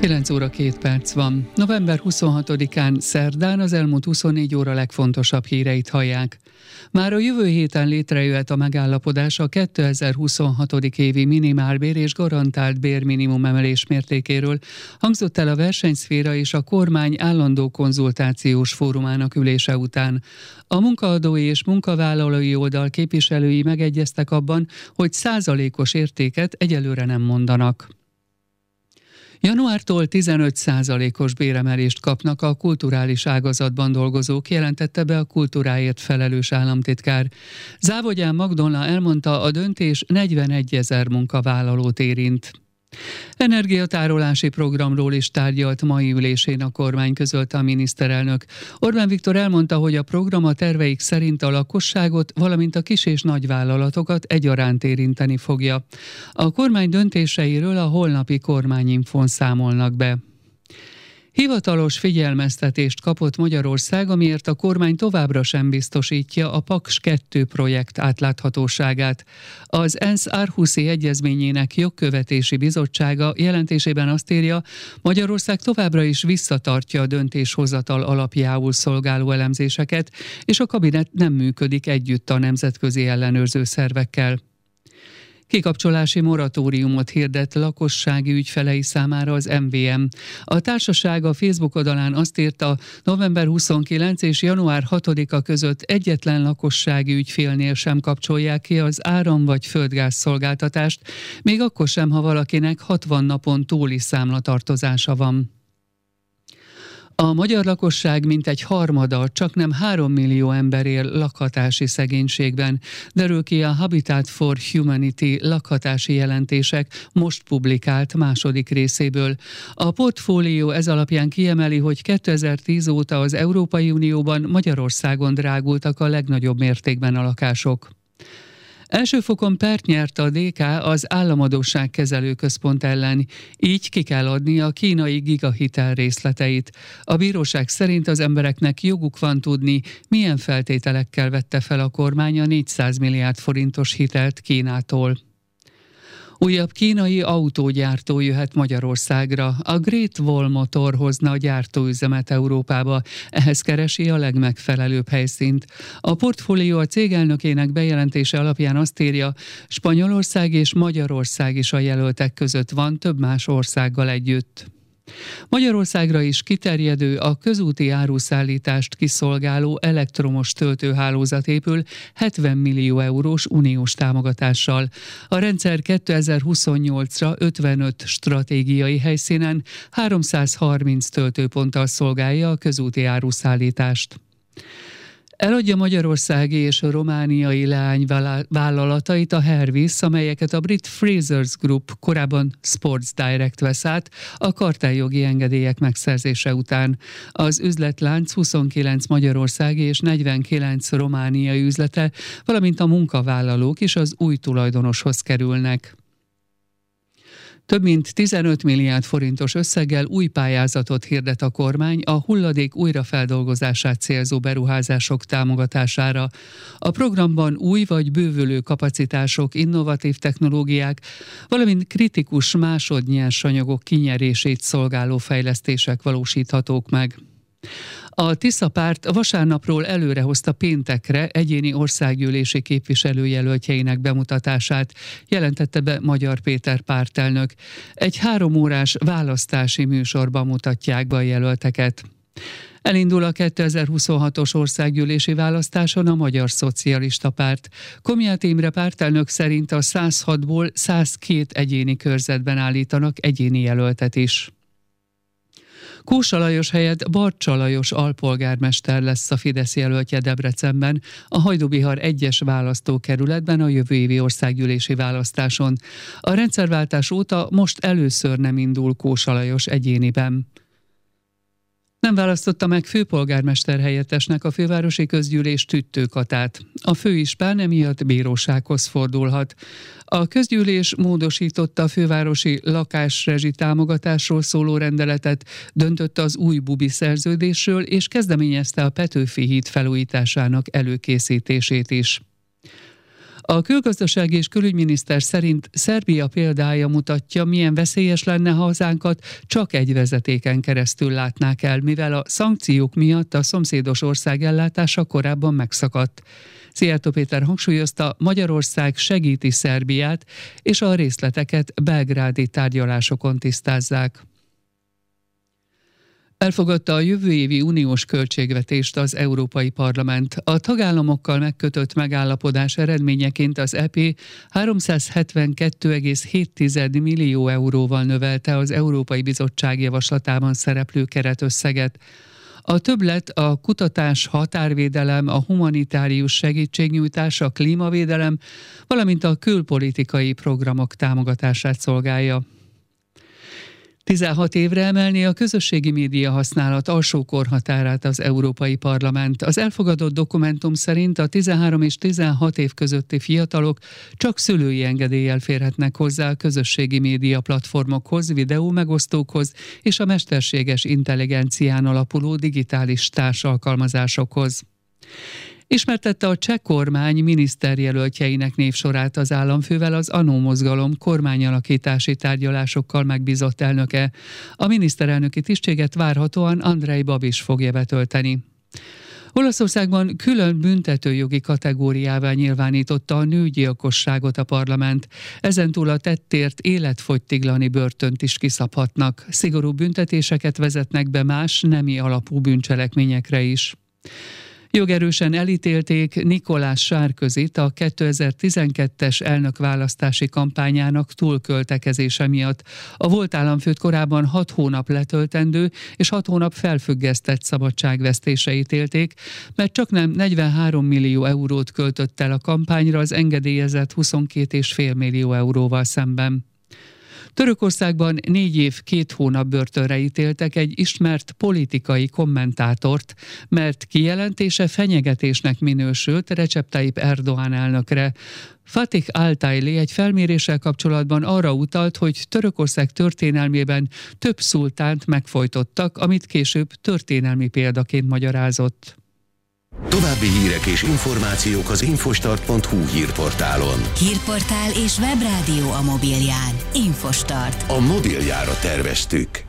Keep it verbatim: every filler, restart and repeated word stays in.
kilenc óra két perc van. november huszonhatodikán szerdán az elmúlt huszonnégy óra legfontosabb híreit hallják. Már a jövő héten létrejöhet a megállapodás a kétezer-huszonhat. évi minimálbér és garantált bérminimum emelés mértékéről, hangzott el a versenyszféra és a kormány állandó konzultációs fórumának ülése után. A munkaadói és munkavállalói oldal képviselői megegyeztek abban, hogy százalékos értéket egyelőre nem mondanak. Januártól tizenöt százalékos béremelést kapnak a kulturális ágazatban dolgozók, jelentette be a kultúráért felelős államtitkár. Závogyán Magdolna elmondta, a döntés negyvenegyezer munkavállalót érint. Energiatárolási programról is tárgyalt mai ülésén a kormány, közölte a miniszterelnök. Orbán Viktor elmondta, hogy a program a terveik szerint a lakosságot, valamint a kis- és nagyvállalatokat egyaránt érinteni fogja. A kormány döntéseiről a holnapi kormányinfón számolnak be. Hivatalos figyelmeztetést kapott Magyarország, amiért a kormány továbbra sem biztosítja a Paks kettő projekt átláthatóságát. Az ENSZ Aarhusi Egyezményének Jogkövetési Bizottsága jelentésében azt írja, Magyarország továbbra is visszatartja a döntéshozatal alapjául szolgáló elemzéseket, és a kabinet nem működik együtt a nemzetközi ellenőrző szervekkel. Kikapcsolási moratóriumot hirdet lakossági ügyfelei számára az em vé em. A társaság a Facebook oldalán azt írta, november huszonkilencedike és január hatodika között egyetlen lakossági ügyfélnél sem kapcsolják ki az áram- vagy földgáz szolgáltatást, még akkor sem, ha valakinek hatvan napon túli számlatartozása van. A magyar lakosság mintegy harmada, csaknem három millió ember él lakhatási szegénységben, derül ki a Habitat for Humanity lakhatási jelentések most publikált második részéből. A portfólió ez alapján kiemeli, hogy kétezer-tíz óta az Európai Unióban Magyarországon drágultak a legnagyobb mértékben a lakások. Első fokon pert nyert a dé ká az Államadósságkezelő Központ ellen, így ki kell adni a kínai gigahitel részleteit. A bíróság szerint az embereknek joguk van tudni, milyen feltételekkel vette fel a kormány a négyszáz milliárd forintos hitelt Kínától. Újabb kínai autógyártó jöhet Magyarországra. A Great Wall Motor hozna a gyártóüzemet Európába. Ehhez keresi a legmegfelelőbb helyszínt. A portfólió a cég elnökének bejelentése alapján azt írja, Spanyolország és Magyarország is a jelöltek között van, több más országgal együtt. Magyarországra is kiterjedő, a közúti áruszállítást kiszolgáló elektromos töltőhálózat épül hetven millió eurós uniós támogatással. A rendszer kétezer-huszonnyolcra ötvenöt stratégiai helyszínen háromszázharminc töltőponttal szolgálja a közúti áruszállítást. Eladja magyarországi és a romániai leányvállalatait a Hervis, amelyeket a brit Frasers Group, korábban Sports Direct vesz át a kartelljogi engedélyek megszerzése után. Az üzletlánc huszonkilenc magyarországi és negyvenkilenc romániai üzlete, valamint a munkavállalók is az új tulajdonoshoz kerülnek. Több mint tizenöt milliárd forintos összeggel új pályázatot hirdet a kormány a hulladék újrafeldolgozását célzó beruházások támogatására. A programban új vagy bővülő kapacitások, innovatív technológiák, valamint kritikus másodnyersanyagok kinyerését szolgáló fejlesztések valósíthatók meg. A Tisza párt vasárnapról előrehozta péntekre egyéni országgyűlési képviselőjelöltjeinek bemutatását, jelentette be Magyar Péter pártelnök. Egy háromórás választási műsorban mutatják be a jelölteket. Elindul a kétezer-huszonhatos országgyűlési választáson a Magyar Szocialista Párt. Komját Imre pártelnök szerint a száz hatból száz két egyéni körzetben állítanak egyéni jelöltet is. Kósa Lajos helyett Barcsa Lajos alpolgármester lesz a Fidesz jelöltje Debrecenben, a Hajdú-Bihar egyes választókerületben a jövő évi országgyűlési választáson. A rendszerváltás óta most először nem indul Kósa Lajos egyéniben. Nem választotta meg főpolgármester helyettesnek a fővárosi közgyűlés Tüttő Katát. A főispán emiatt bírósághoz fordulhat. A közgyűlés módosította a fővárosi lakásrezsi támogatásról szóló rendeletet, döntött az új bubi szerződésről és kezdeményezte a Petőfi híd felújításának előkészítését is. A külgazdasági és külügyminiszter szerint Szerbia példája mutatja, milyen veszélyes lenne, ha hazánkat csak egy vezetéken keresztül látnák el, mivel a szankciók miatt a szomszédos ország ellátása korábban megszakadt. Szijjártó Péter hangsúlyozta, Magyarország segíti Szerbiát, és a részleteket belgrádi tárgyalásokon tisztázzák. Elfogadta a jövő évi uniós költségvetést az Európai Parlament. A tagállamokkal megkötött megállapodás eredményeként az é pé háromszázhetvenkettő egész hét millió euróval növelte az Európai Bizottság javaslatában szereplő keretösszeget. A többlet a kutatás, határvédelem, a humanitárius segítségnyújtás, a klímavédelem, valamint a külpolitikai programok támogatását szolgálja. tizenhat évre emelni a közösségi média használat alsó korhatárát az Európai Parlament. Az elfogadott dokumentum szerint a tizenhárom és tizenhat év közötti fiatalok csak szülői engedéllyel férhetnek hozzá a közösségi média platformokhoz, videómegosztókhoz és a mesterséges intelligencián alapuló digitális társalkalmazásokhoz. Ismertette a cseh kormány miniszterjelöltjeinek névsorát az államfővel az ANO mozgalom kormányalakítási tárgyalásokkal megbízott elnöke. A miniszterelnöki tisztséget várhatóan Andrej Babiš fogja betölteni. Olaszországban külön büntetőjogi kategóriává nyilvánította a nőgyilkosságot a parlament. Ezentúl a tettért életfogytiglani börtönt is kiszabhatnak. Szigorú büntetéseket vezetnek be más nemi alapú bűncselekményekre is. Jogerősen elítélték Nicolas Sarkozyt a kétezer-tizenkettes elnökválasztási kampányának túlköltekezése miatt. A volt államfőt korábban hat hónap letöltendő és hat hónap felfüggesztett szabadságvesztése ítélték, mert csaknem negyvenhárom millió eurót költött el a kampányra az engedélyezett huszonkét egész öt millió euróval szemben. Törökországban négy év, két hónap börtönre ítéltek egy ismert politikai kommentátort, mert kijelentése fenyegetésnek minősült Recep Tayyip Erdoğan elnökre. Fatih Altayli egy felméréssel kapcsolatban arra utalt, hogy Törökország történelmében több szultánt megfojtottak, amit később történelmi példaként magyarázott. További hírek és információk az infostart pont hu hírportálon. Hírportál és webrádió a mobilján. Infostart. A mobiljára terveztük.